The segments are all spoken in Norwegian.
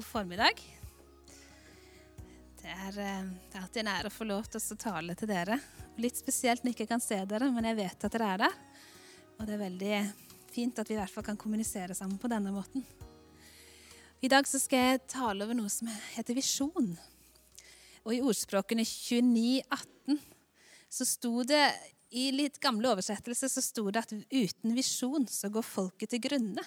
God formiddag. Det er alltid en ære å få lov til å tale til dere. Litt spesielt når jeg ikke kan se dere, men jeg vet at dere er der. Og det er veldig fint at vi i hvert fall kan kommunisere sammen på denne måten. I dag så skal jeg tale over noe som heter visjon. Og i ordspråkene 29:18 så sto det, i litt gamle oversettelser, så sto det at uten visjon så går folket til grunne.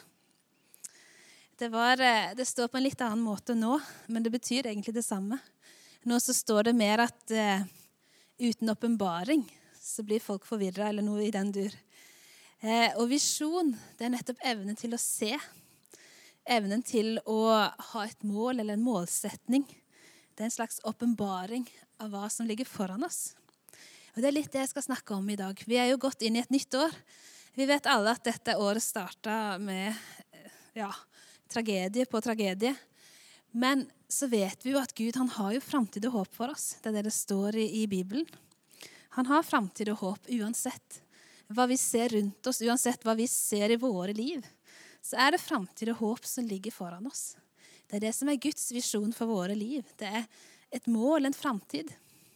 Det står på en litt annen måte nå, men det betyr egentlig det samme. Nå så står det mer at uten åpenbaring så blir folk forvirret, eller noe i den dur. Og visjon, det er nettopp evnen til å se, evnen til å ha et mål eller en målsetning. Det er en slags åpenbaring av hva som ligger foran oss. Og det er litt det jeg skal snakke om i dag. Vi er jo gått inn i et nytt år. Vi vet alle at dette året startet med tragedie på tragedie. Men så vet vi jo at Gud, han har jo fremtid og håp for oss. Det er det det står i Bibelen. Han har fremtid og håp uansett hva vi ser rundt oss, uansett hva vi ser i våre liv. Så er det fremtid og håp som ligger foran oss. Det er det som er Guds visjon for våre liv. Det er et mål, en fremtid.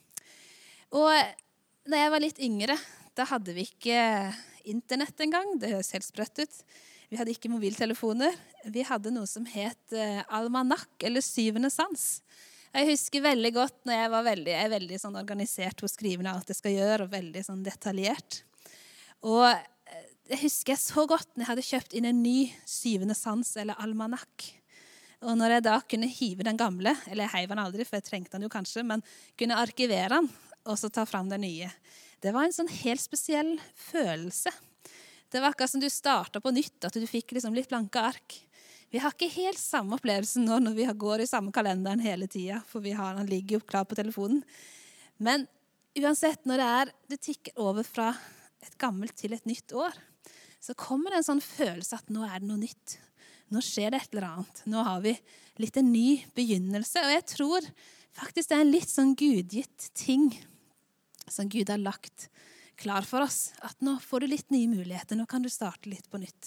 Og når jeg var litt yngre, da hadde vi ikke internett engang. Det høres helt sprøtt ut. Vi hadde ikke mobiltelefoner. Vi hadde noe som het almanakk, eller syvende sans. Jeg husker veldig godt når jeg er veldig sånn organisert hos skrivende alt jeg skal gjøre, og veldig sånn detaljert. Og jeg husker jeg så godt når jeg hadde kjøpt inn en ny syvende sans, eller almanakk. Og når jeg da kunne hive den gamle, eller jeg heiv den aldri, for jeg trengte den jo kanskje, men kunne arkivere den, og så ta fram den nye. Det var en sånn helt spesiell følelse. Det var akkurat som du startet på nytt, at du fikk liksom litt blanke ark. Vi har ikke helt samme opplevelse nå når vi går i samme kalenderen hele tiden, for den ligger jo klar på telefonen. Men uansett, når det tikker over fra et gammelt til et nytt år, så kommer det en sånn følelse at nå er det noe nytt. Nå skjer det et eller annet. Nå har vi litt en ny begynnelse, og jeg tror faktisk det er en litt sånn gudgitt ting som Gud har lagt klar for oss, at nå får du litt nye muligheter, nå kan du starte litt på nytt.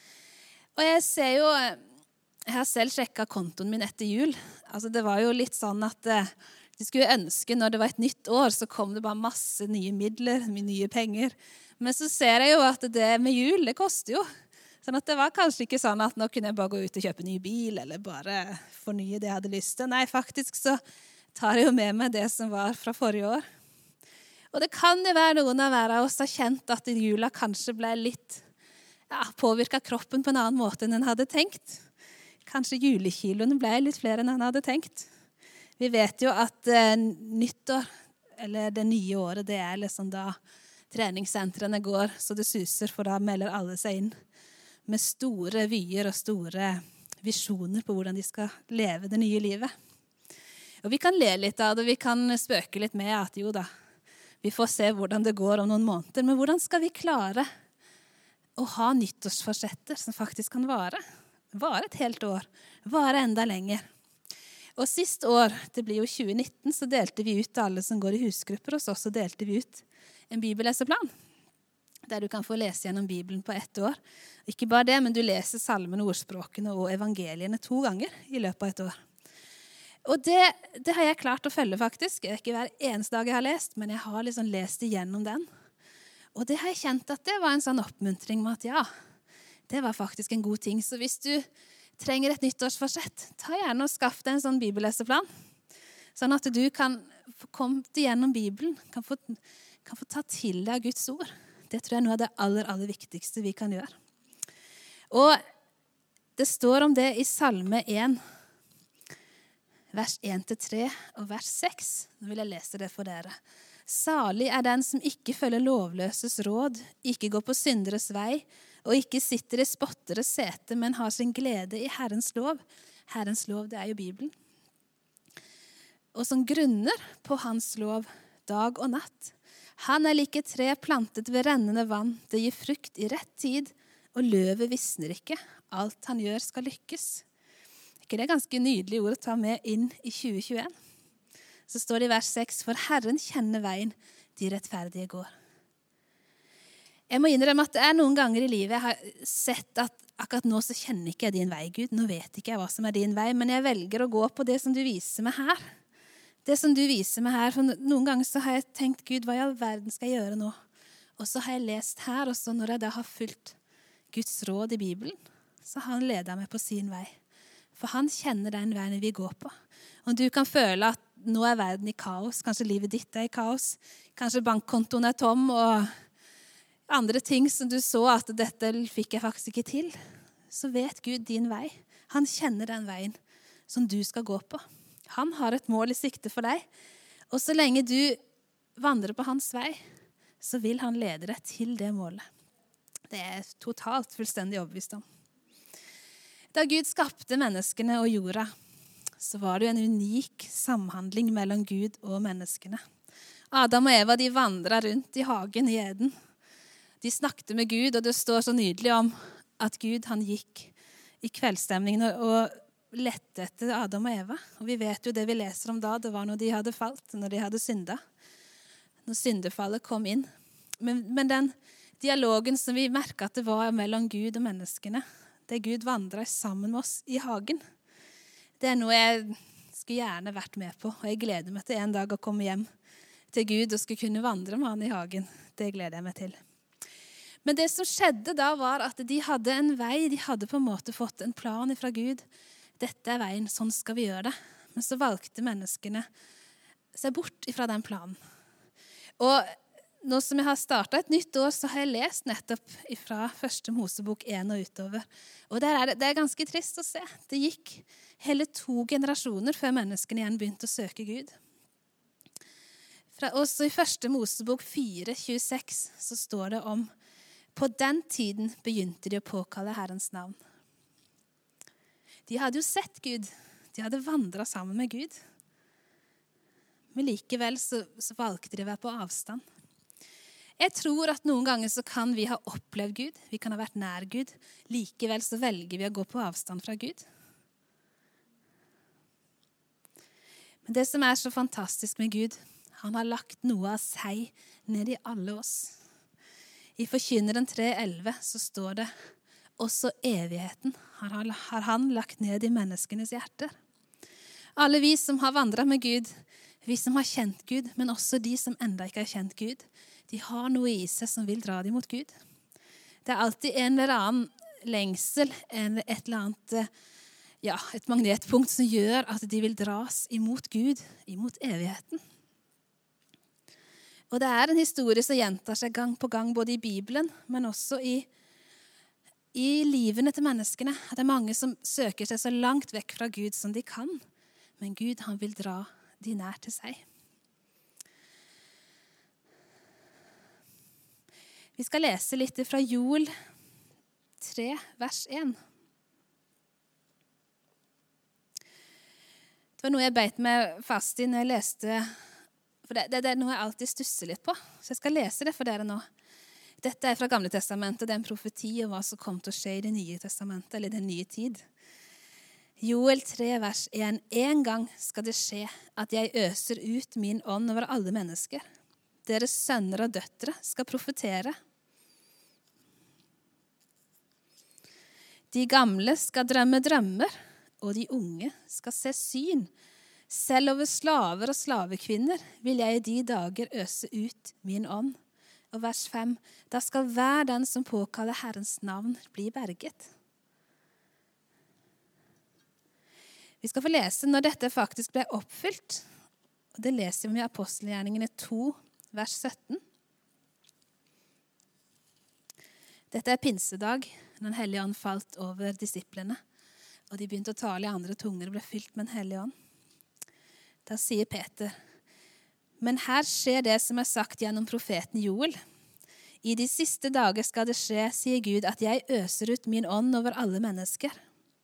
Og jeg har selv sjekket kontoen min etter jul. Altså det var jo litt sånn at du skulle ønske når det var et nytt år, så kom det bare masse nye midler, nye penger. Men så ser jeg jo at det med jul, det koster jo. Sånn at det var kanskje ikke sånn at nå kunne jeg bare gå ut og kjøpe en ny bil, eller bare fornye det jeg hadde lyst til. Nei, faktisk så tar jeg jo med meg det som var fra forrige år. Og det kan jo være noen av oss har kjent at jula kanskje ble litt påvirket kroppen på en annen måte enn en hadde tenkt. Kanskje julekiloene ble litt flere enn en hadde tenkt. Vi vet jo at nyttår, eller det nye året, det er liksom da treningssentrene går så det suser, for da melder alle seg inn med store vyer og store visjoner på hvordan de skal leve det nye livet. Og vi kan le litt av det, vi kan spøke litt med at jo da, vi får se hvordan det går om noen måneder, men hvordan skal vi klare å ha nyttårsforsetter som faktisk kan vare et helt år, vare enda lenger. Og sist år, det blir jo 2019, så delte vi ut alle som går i husgrupper hos oss, så delte vi ut en bibelleseplan, der du kan få lese gjennom Bibelen på 1 år. Ikke bare det, men du leser salmene, ordspråkene og evangeliene 2 ganger i løpet av 1 år. Og det har jeg klart å følge faktisk. Det er ikke hver eneste dag jeg har lest, men jeg har liksom lest igjennom den. Og det har jeg kjent at det var en sånn oppmuntring med at det var faktisk en god ting. Så hvis du trenger et nyttårsforsett, ta gjerne og skaff deg en sånn bibelleseplan, sånn at du kan få kommet igjennom Bibelen, kan få ta til deg Guds ord. Det tror jeg er noe av det aller viktigste vi kan gjøre. Og det står om det i Salme 1, vers 1-3 og vers 6. Nå vil jeg lese det for dere. Salig er den som ikke følger lovløses råd, ikke går på synderes vei, og ikke sitter i spotteres sete, men har sin glede i Herrens lov. Herrens lov, det er jo Bibelen. Og som grunner på hans lov dag og natt. Han er like tre plantet ved rennende vann. Det gir frukt i rett tid, og løvet visner ikke. Alt han gjør skal lykkes. Det er ganske nydelig ord å ta med inn i 2021. Så står det i vers 6, for Herren kjenner veien de rettferdige går. Jeg må innrømme at det er noen ganger i livet jeg har sett akkurat nå så kjenner ikke jeg din vei, Gud. Nå vet ikke jeg hva som din vei, men jeg velger å gå på det som du viser meg her. Det som du viser meg her, for noen ganger så har jeg tenkt, Gud, hva i all verden skal jeg gjøre nå? Og så har jeg lest her, og så når jeg da har fulgt Guds råd i Bibelen, så har han ledet meg på sin vei. For han kjenner den veien vi går på. Og du kan føle at nå verden i kaos, kanskje livet ditt i kaos, kanskje bankkontoen tom, og andre ting som du så at dette fikk jeg faktisk ikke til. Så vet Gud din vei. Han kjenner den veien som du skal gå på. Han har et mål i sikte for deg. Og så lenge du vandrer på hans vei, så vil han lede deg til det målet. Det er totalt fullstendig overbevist om. Da Gud skapte menneskene og jorda, så var det en unik samhandling mellom Gud og menneskene. Adam og Eva, de vandret rundt i hagen i Eden. De snakket med Gud, og det står så nydelig om at Gud han gikk i kveldsstemningen og lette etter Adam og Eva. Og vi vet jo det vi leser om da, det var når de hadde falt, når de hadde syndet. Når syndefallet kom inn. Men den dialogen som vi merket at det var mellom Gud og menneskene, det Gud vandret sammen med oss i hagen, det er noe jeg skulle gjerne vært med på. Og jeg gleder meg til en dag å komme hjem til Gud og skulle kunne vandre med han i hagen. Det gleder jeg meg til. Men det som skjedde da var at de hadde en vei, de hadde på en måte fått en plan fra Gud. Dette er veien, sånn skal vi gjøre det. Men så valgte menneskene seg bort fra den planen. Og nå som jeg har startet et nytt år, så har jeg lest nettopp fra første Mosebok 1 og utover. Og det er ganske trist å se. Det gikk hele 2 generasjoner før menneskene igjen begynte å søke Gud. Også i første Mosebok 4:26 så står det om på den tiden begynte de å påkalle Herrens navn. De hadde jo sett Gud. De hadde vandret sammen med Gud. Men likevel så valgte de å være på avstand. Jeg tror at noen ganger så kan vi ha opplevd Gud, vi kan ha vært nær Gud, likevel så velger vi å gå på avstand fra Gud. Men det som er så fantastisk med Gud, han har lagt noe av seg ned i alle oss. I Forkynneren 3:11 så står det, også evigheten har han lagt ned i menneskenes hjerter. Alle vi som har vandret med Gud, vi som har kjent Gud, men også de som enda ikke har kjent Gud, de har noe i seg som vil dra dem mot Gud. Det er alltid en eller annen lengsel, et eller annet, et magnetpunkt som gjør at de vil dras imot Gud, imot evigheten. Og det er en historie som gjentar seg gang på gang, både i Bibelen, men også i livene til menneskene. Det er mange som søker seg så langt vekk fra Gud som de kan, men Gud han vil dra de nær til seg. Vi skal lese litt fra Joel 3, vers 1. Det var noe jeg beit meg fast i når jeg leste, for det er noe jeg alltid stusser litt på. Så jeg skal lese det for dere nå. Dette er fra Gamle Testamentet, det er en profeti om hva som kom til å skje i det nye testamentet, eller den nye tid. Joel 3, vers 1. En gang skal det skje at jeg øser ut min ånd over alle mennesker. Deres sønner og døtre skal profetere. De gamle skal drømme drømmer, og de unge skal se syn. Selv over slaver og slavekvinner vil jeg i de dager øse ut min ånd. Og vers 5. Da skal hver den som påkaller Herrens navn bli berget. Vi skal få lese når dette faktisk ble oppfylt. Og det leser vi om i Apostelgjerningene 2, vers 17. Dette er pinsedag. Den hellige ånd falt over disiplene, og de begynte å tale i andre tunger og ble fylt med den hellige ånd. Da sier Peter, men her skjer det som er sagt gjennom profeten Joel. I de siste dager skal det skje, sier Gud, at jeg øser ut min ånd over alle mennesker.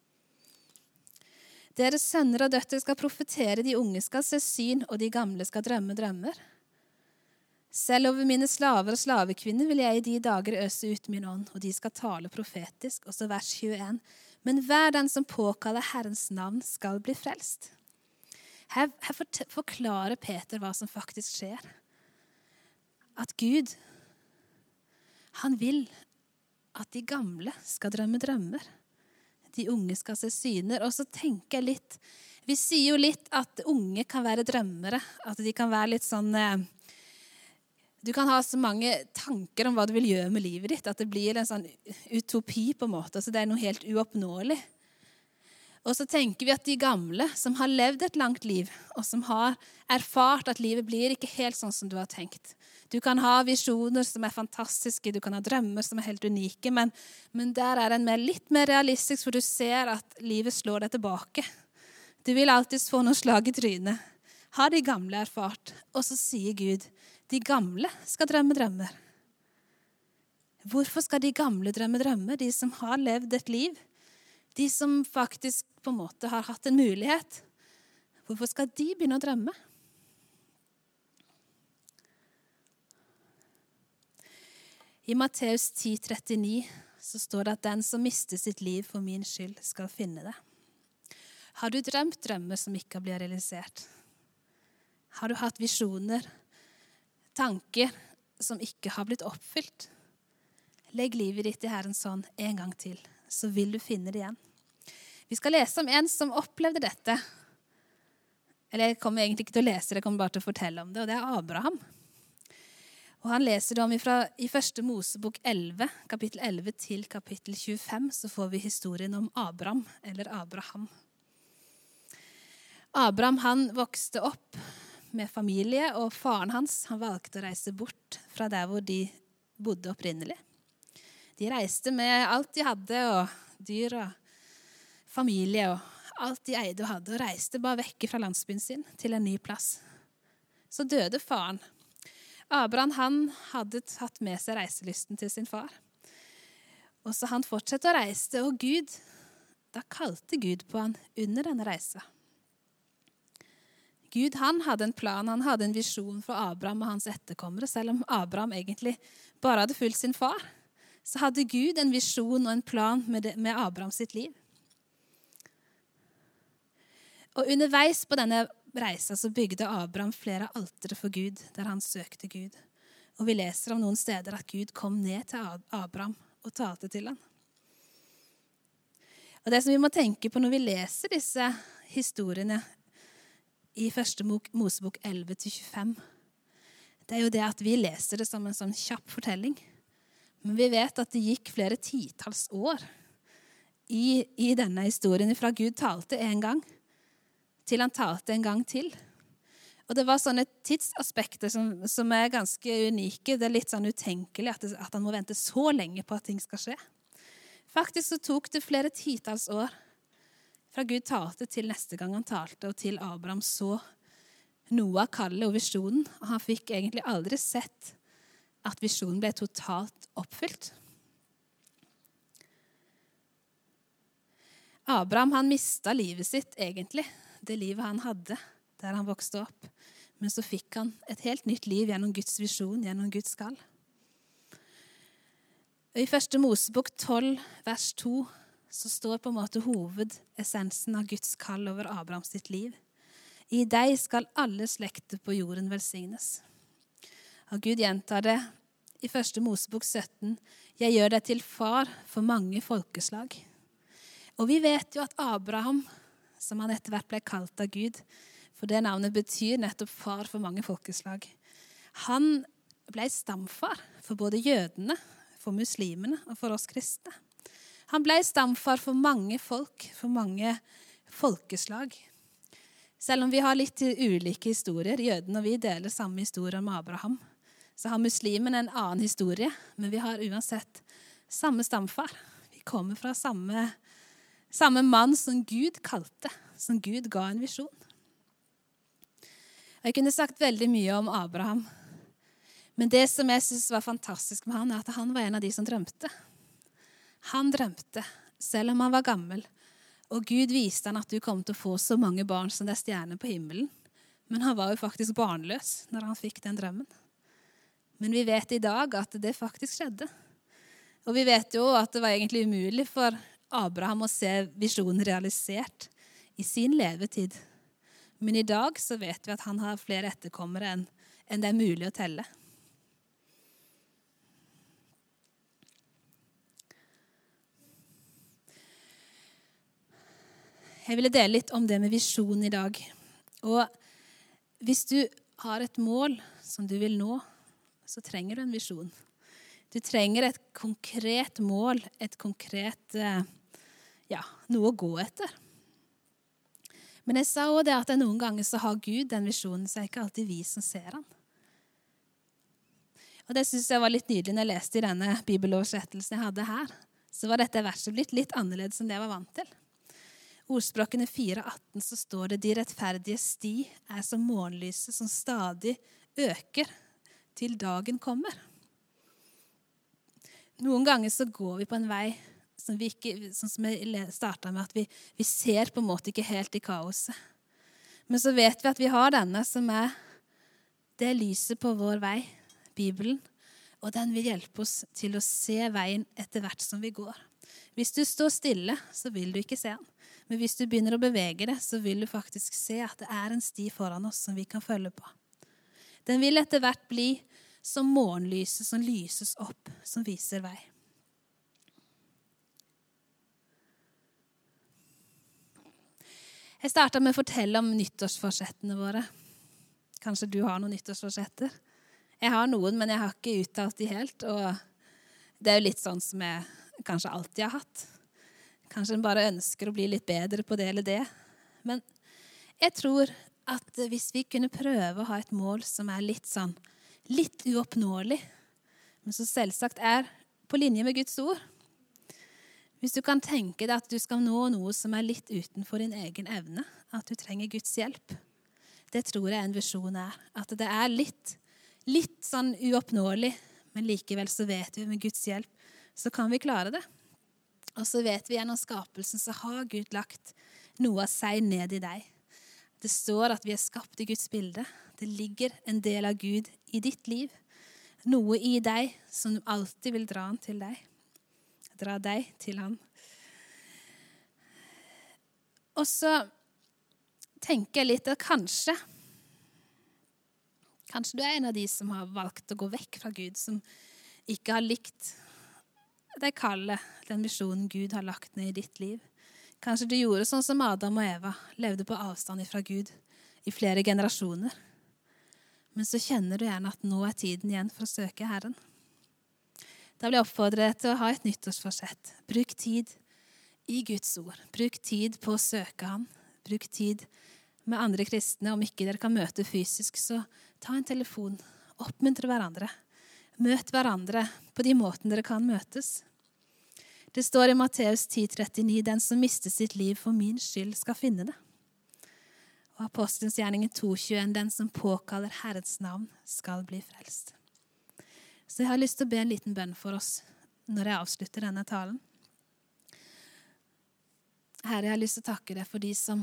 Deres sønner og døtre skal profetere, de unge skal se syn, og de gamle skal drømme drømmer. Selv over mine slaver og slavekvinner vil jeg i de dager øse ut min ånd, og de skal tale profetisk. Og så vers 21. Men hver den som påkaller Herrens navn skal bli frelst. Her forklarer Peter hva som faktisk skjer. At Gud, han vil at de gamle skal drømme drømmer. De unge skal se syner. Og så tenker jeg litt, vi sier jo litt at unge kan være drømmere. At de kan være litt sånn, du kan ha så mange tanker om hva du vil gjøre med livet ditt, at det blir en sånn utopi på en måte. Så det er noe helt uoppnåelig. Og så tenker vi at de gamle som har levd et langt liv, og som har erfart at livet blir ikke helt sånn som du har tenkt. Du kan ha visjoner som er fantastiske, du kan ha drømmer som er helt unike, men der er en litt mer realistisk, for du ser at livet slår deg tilbake. Du vil alltid få noen slag i trynet. Har de gamle erfart? Og så sier Gud, de gamle skal drømme drømmer. Hvorfor skal de gamle drømme drømmer? De som har levd et liv, de som faktisk på en måte har hatt en mulighet. Hvorfor skal de begynne å drømme? I Matteus 10,39 så står det at den som mister sitt liv for min skyld skal finne det. Har du drømt drømmer som ikke har blitt realisert? Har du hatt visjoner, tanker som ikke har blitt oppfylt? Legg livet ditt i Herrens hånd en gang til, så vil du finne det igjen. Vi skal lese om en som opplevde dette. Eller jeg kommer egentlig ikke til å lese det, jeg kommer bare til å fortelle om det, og det er Abraham. Og han leser det om i første Mosebok 11, kapittel 11 til kapittel 25, så får vi historien om Abraham, eller Abraham. Abraham, han vokste opp med familie, og faren hans, han valgte å reise bort fra der hvor de bodde opprinnelig. De reiste med alt de hadde, og dyr og familie, og alt de eide og hadde, og reiste bare vekk fra landsbyen sin til en ny plass. Så døde faren. Abraham, han hadde tatt med seg reiselysten til sin far. Og så han fortsatte å reise, og da kalte Gud på han under denne reisa. Gud, han hadde en plan, han hadde en visjon for Abraham og hans etterkommere, selv om Abraham egentlig bare hadde fulgt sin far. Så hadde Gud en visjon og en plan med Abraham sitt liv. Og underveis på denne reisa så bygde Abraham flere altere for Gud, der han søkte Gud. Og vi leser om noen steder at Gud kom ned til Abraham og talte til han. Og det som vi må tenke på når vi leser disse historiene i første Mosebok 11-25, det er jo det at vi leser det som en sånn kjapp fortelling. Men vi vet at det gikk flere titalls år i denne historien fra Gud talte en gang, til han talte en gang til. Og det var sånne tidsaspekter som er ganske unike. Det er litt sånn utenkelig at han må vente så lenge på at ting skal skje. Faktisk så tok det flere titalls år fra Gud talte til neste gang han talte, og til Abraham så noe av kallet og visjonen. Og han fikk egentlig aldri sett at visjonen ble totalt oppfylt. Abraham, han mistet livet sitt egentlig, det livet han hadde der han vokste opp. Men så fikk han et helt nytt liv gjennom Guds visjon, gjennom Guds kall. Og i første Mosebok 12, vers 2, så står på en måte hovedessensen av Guds kall over Abraham sitt liv. I deg skal alle slekter på jorden velsignes. Og Gud gjentar det i første Mosebok 17. Jeg gjør deg til far for mange folkeslag. Og vi vet jo at Abraham, som han etter hvert ble kalt av Gud, for det navnet betyr nettopp far for mange folkeslag. Han ble stamfar for både jødene, for muslimene og for oss kristne. Han ble stamfar for mange folk, for mange folkeslag. Selv om vi har litt ulike historier, jødene og vi deler samme historie om Abraham, så har muslimene en annen historie, men vi har uansett samme stamfar. Vi kommer fra samme mann som Gud kalte, som Gud ga en visjon. Jeg kunne sagt veldig mye om Abraham, men det som jeg synes var fantastisk med han, er at han var en av de som drømte. Han drømte, selv om han var gammel, og Gud viste han at du kom til å få så mange barn som det er stjerner på himmelen. Men han var jo faktisk barnløs når han fikk den drømmen. Men vi vet i dag at det faktisk skjedde. Og vi vet jo at det var egentlig umulig for Abraham å se visjonen realisert i sin levetid. Men i dag så vet vi at han har flere etterkommere enn det er mulig å telle. Jeg ville dele litt om det med visjon i dag. Og hvis du har et mål som du vil nå, så trenger du en visjon. Du trenger et konkret mål, et konkret, noe å gå etter. Men jeg sa også det at noen ganger så har Gud den visjonen, så er det ikke alltid vi som ser han. Og det synes jeg var litt nydelig når jeg leste i denne bibeloversettelsen jeg hadde her. Så var dette verset blitt litt annerledes enn det jeg var vant til. Ordspråkene 4,18 så står det: «De rettferdige sti er som morgenlyset som stadig øker til dagen kommer.» Noen ganger så går vi på en vei som vi ikke, sånn som jeg startet med, at vi ser på en måte ikke helt i kaoset. Men så vet vi at vi har denne som er det lyset på vår vei, Bibelen, og den vil hjelpe oss til å se veien etter hvert som vi går. Hvis du står stille, så vil du ikke se den. Men hvis du begynner å bevege det, så vil du faktisk se at det er en sti foran oss som vi kan følge på. Den vil etter hvert bli som morgenlyset som lyses opp, som viser vei. Jeg startet med å fortelle om nyttårsforsettene våre. Kanskje du har noen nyttårsforsetter? Jeg har noen, men jeg har ikke uttalt de helt, og det er jo litt sånn som jeg kanskje alltid har hatt. Kanskje en bare ønsker å bli litt bedre på det eller det. Men jeg tror at hvis vi kunne prøve å ha et mål som er litt uoppnåelig, men som selvsagt er på linje med Guds ord. Hvis du kan tenke deg at du skal nå noe som er litt utenfor din egen evne, at du trenger Guds hjelp, det tror jeg en visjon er. At det er litt sånn uoppnåelig, men likevel så vet vi med Guds hjelp, så kan vi klare det. Og så vet vi gjennom skapelsen så har Gud lagt noe av seg ned i deg. Det står at vi er skapt i Guds bilde. Det ligger en del av Gud i ditt liv. Noe i deg som alltid vil dra han til deg. Dra deg til han. Og så tenker jeg litt at kanskje du er en av de som har valgt å gå vekk fra Gud, som ikke har likt det kallet, den visjonen Gud har lagt ned i ditt liv. Kanskje du gjorde sånn som Adam og Eva, levde på avstand fra Gud i flere generasjoner. Men så kjenner du gjerne at nå er tiden igjen for å søke Herren. Da vil jeg oppfordre deg til å ha et nyttårsforsett. Bruk tid i Guds ord. Bruk tid på å søke han. Bruk tid med andre kristne. Om ikke dere kan møte fysisk, så ta en telefon. Oppmuntre hverandre. Møt hverandre på de måtene dere kan møtes. Det står i Matteus 10,39, den som mister sitt liv for min skyld skal finne det. Og Apostelens gjerningen 2,21, den som påkaller Herrens navn skal bli frelst. Så jeg har lyst til å be en liten bønn for oss når jeg avslutter denne talen. Herre, jeg har lyst til å takke deg for de som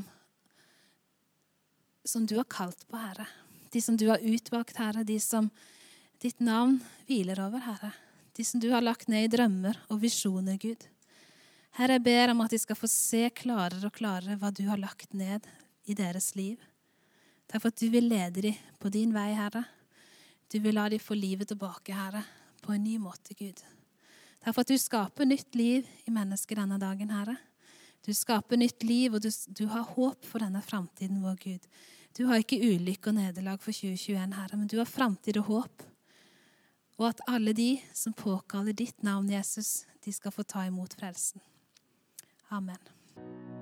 du har kalt på, Herre. De som du har utvalgt, Herre. De som ditt navn hviler over, Herre. De som du har lagt ned i drømmer og visjoner, Gud. Herre, jeg ber om at de skal få se klarere og klarere hva du har lagt ned i deres liv. Takk for at du vil lede dem på din vei, Herre. Du vil la dem få livet tilbake, Herre, på en ny måte, Gud. Takk for at du skaper nytt liv i mennesker denne dagen, Herre. Du skaper nytt liv, og du har håp for denne fremtiden vår, Gud. Du har ikke ulykke og nederlag for 2021, Herre, men du har fremtid og håp. Og at alle de som påkaller ditt navn, Jesus, de skal få ta imot frelsen. Amen.